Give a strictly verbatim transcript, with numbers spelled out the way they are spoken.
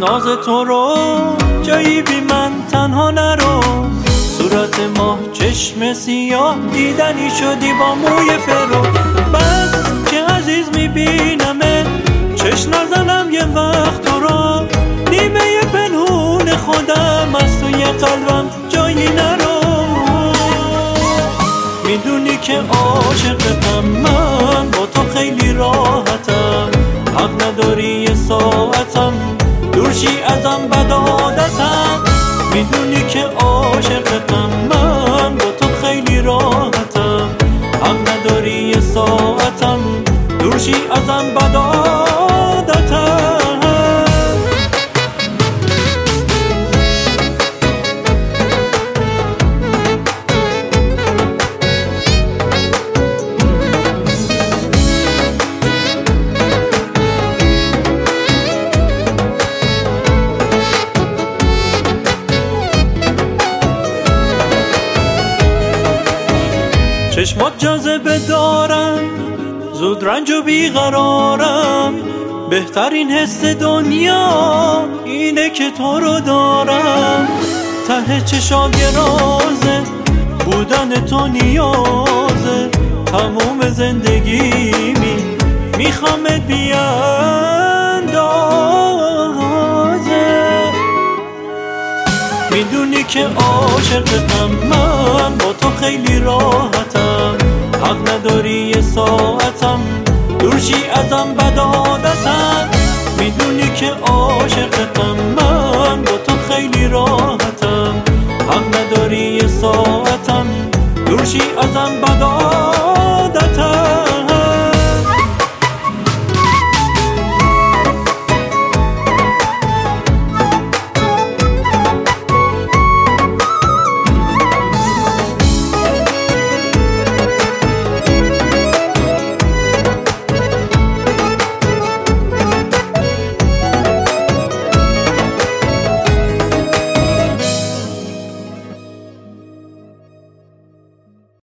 ناز تو رو جایی بی من تنها نرو. صورت ماه چشم سیاه دیدنی شدی با موی فرو. بس که عزیز میبینمه چشم نزنم یه وقت تو رو. نیمه پنهون خودم از توی قلبم جایی نرو. میدونی که عاشقتم من با تو خیلی راحتم. حق نداری یه ساعتم دورشی ازم بد عادتم. میدونی که عاشقتم من با تو خیلی راحتم. حق نداری یه ساعتم دورشی ازم بد عادتم. چشمات جاذبه دارم زود رنج و بیقرارم. بهترین حس دنیا اینه که تو رو دارم. ته چشام یه رازه بودن تو نیازه. تموم زندگیمی میخوامت بیاندازه. میدونی که عاشقتم من با تو خیلی راحتم. حق نداری یه ساعتم دورشی ازم بد عادتم. میدونی که عاشقتم من با تو خیلی راحتم. حق نداری یه ساعتم دورشی ازم بد